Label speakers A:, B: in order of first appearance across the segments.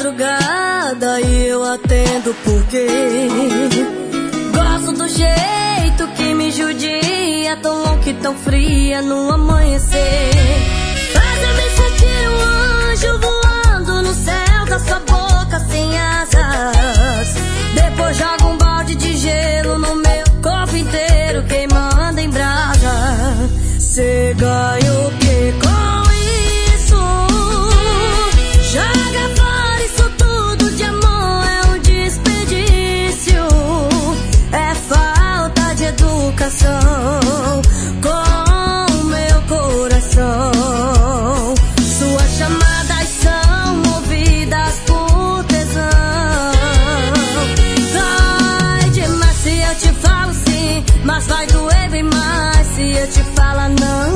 A: madrugada e eu atendo porque gosto do jeito que me judia, tão louca e tão fria no amanhecer. Faz eu me sentir um anjo voando no céu da sua boca sem asas. Depois joga um balde de gelo no meu corpo inteiro, queimando em brasa. Cê ganha o que com isso? Joga fora isso tudo de amor, é um desperdício. É falta de educação com o meu coração. Suas chamadas são movidas por tesão. Dói demais se eu te falo sim, mas vai doer bem mais se eu te falar não.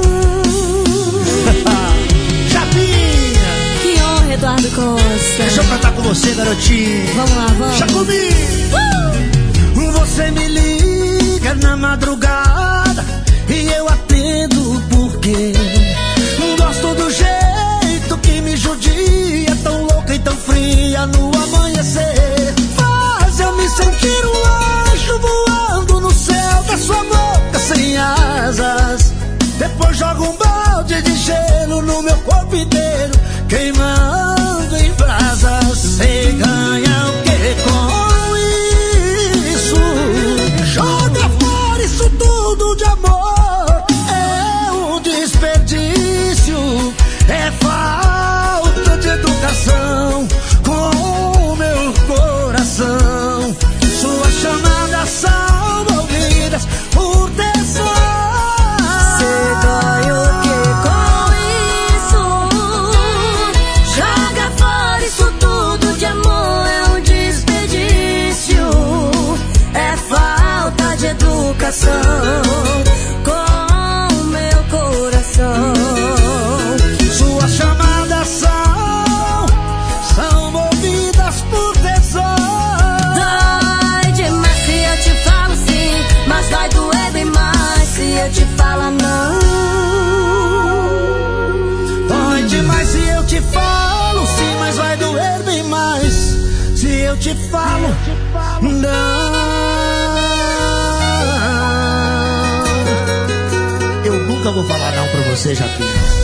B: Chapinha!
A: Que honra, Eduardo Costa.
B: Deixa eu cantar com você, garotinho.
A: Vamos lá, vamos.
B: Já comigo! Você me liga na madrugada e eu atendo porque gosto do jeito que me judia, tão louca e tão fria no amanhecer. Faz eu me sentir um anjo voando no céu da sua boca sem asas. Depois joga um balde de gelo no meu corpo inteiro, queimando em brasas. Cê ganha o que com isso? Joga fora isso tudo de amor, é um desperdício. É falta de educação com o meu coração. Suas chamadas são ouvidas por tesão.
A: Cê ganha o que com isso? Joga fora isso tudo de amor, é um desperdício. É falta de educação com o meu coração.
B: Suas chamadas são movidas por tesão.
A: Dói demais se eu te falo sim, mas vai doer bem mais se eu te falar não.
B: Dói demais se eu te falo sim, mas vai doer bem mais se eu te falo não. Eu nunca vou falar não pra você, Japinha.